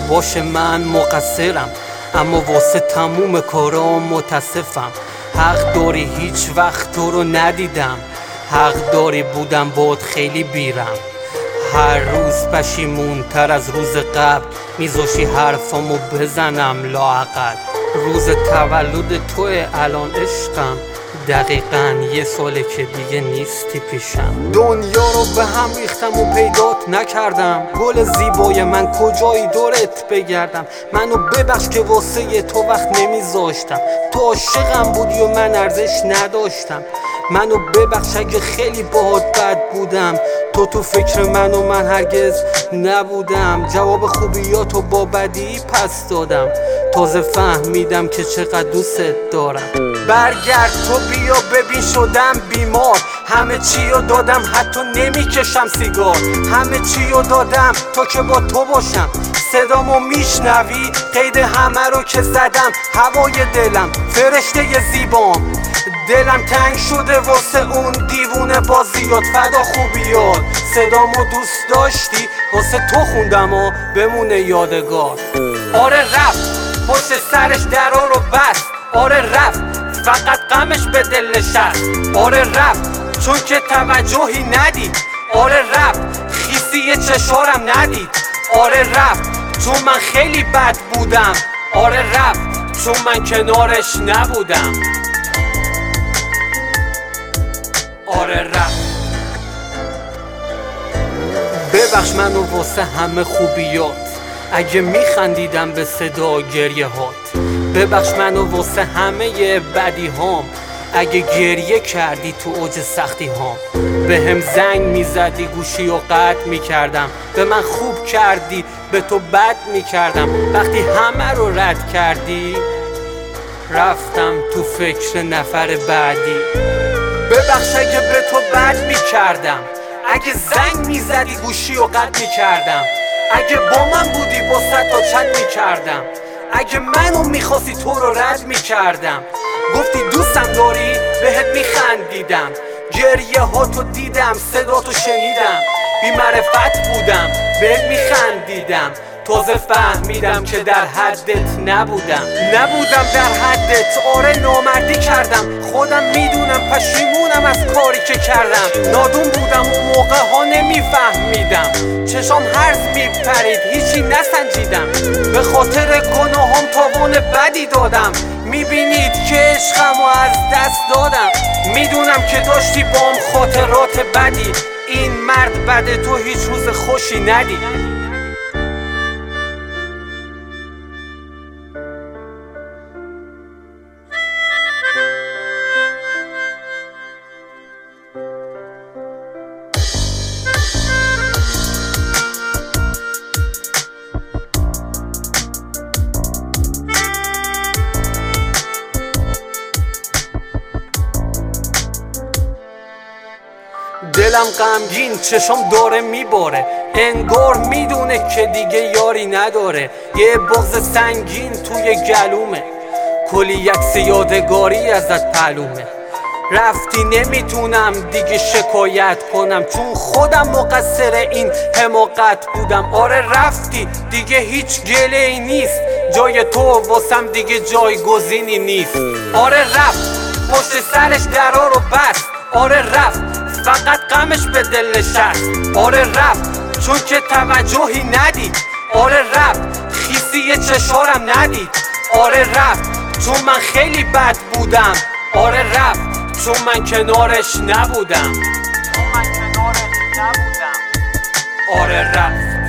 باشه من مقصرم، اما واسه تموم کارام متاسفم. حق داری هیچ وقت تو رو ندیدم، حق داری بودم باد خیلی بیرم. هر روز پشیمون تر از روز قبل، میذاشی حرفامو بزنم لااقل. روز تولد توی الان عشقم، دقیقاً یه ساله که دیگه نیستی پیشم. دنیا رو به هم ریختم و پیدات نکردم، گل زیبای من کجایی دورت بگردم. منو ببخش که واسه تو وقت نمیذاشتم، تو عاشقم بودی و من ارزش نداشتم. منو ببخش اگه خیلی باهات بد بودم، تو فکر من و من هرگز نبودم. جواب خوبیاتو با بدی پس دادم، تازه فهمیدم که چقدر دوست دارم. برگرد تو بیا ببین شدم بیمار، همه چی رو دادم حتی نمیکشم سیگار. همه چی رو دادم تا که با تو باشم، صدامو میشنوی قید همه رو که زدم. هوای دلم فرشته زیبام، دلم تنگ شده واسه اون دیوونه بازیات. فدا خوبیات صدامو دوست داشتی، واسه تو خوندم و بمونه یادگار. آره رفت پشت سرش درا رو بست، آره رفت فقط غمش به دل نشست. آره رفت چون که توجهی ندید، آره رفت خیسی چشارم ندید. آره رفت چون من خیلی بد بودم، آره رفت چون من کنارش نبودم. آره رفت. ببخش منو واسه همه خوبیات، اگه میخندیدم به صدا گریه هات. ببخش منو واسه همه بدی هام، اگه گریه کردی تو اوج سختی هام. به هم زنگ میزدی گوشی و قطع میکردم، به من خوب کردی به تو بد میکردم. وقتی همه رو رد کردی رفتم تو فکر نفر بعدی. ببخش اگه به تو بد میکردم، اگه زنگ میزدی گوشی و قطع میکردم. اگه با من بودی با تا چت میکردم، اگه منو میخواستی تو رو رد میکردم. گفتی دوستم داری بهت میخندیدم، گریه هاتو دیدم صداتو شنیدم. بی معرفت بودم بهت میخندیدم، تازه فهمیدم که در حدت نبودم در حدت. آره نامردی کردم، خودم میدونم پشیمونم از کاری که کردم. نادون بودم اون موقع ها نمیفهمیدم، چشام هرز میپرید هیچی نسنجیدم. به خاطر گناهام تاوان بدی دادم، میبینید که عشقمو از دست دادم. میدونم که داشتی بام خاطرات بدی، این مرد بده تو هیچ روز خوشی ندید. دلم غمگین چشم داره میباره، انگار میدونه که دیگه یاری نداره. یه بغض سنگین توی گلومه، کلی یکس یادگاری ازت پلومه. رفتی نمیتونم دیگه شکایت کنم، چون خودم مقصر این حماقت بودم. آره رفتی دیگه هیچ گله ای نیست، جای تو واسم دیگه جایگزینی نیست. آره رفت پشت سرش درا رو بست، آره رفت فقط غمش به دل نشست. آره رفت چون که توجهی ندید، آره رفت خیسی چشارم ندید. آره رفت چون من خیلی بد بودم، آره رفت چون من کنارش نبودم. آره رفت.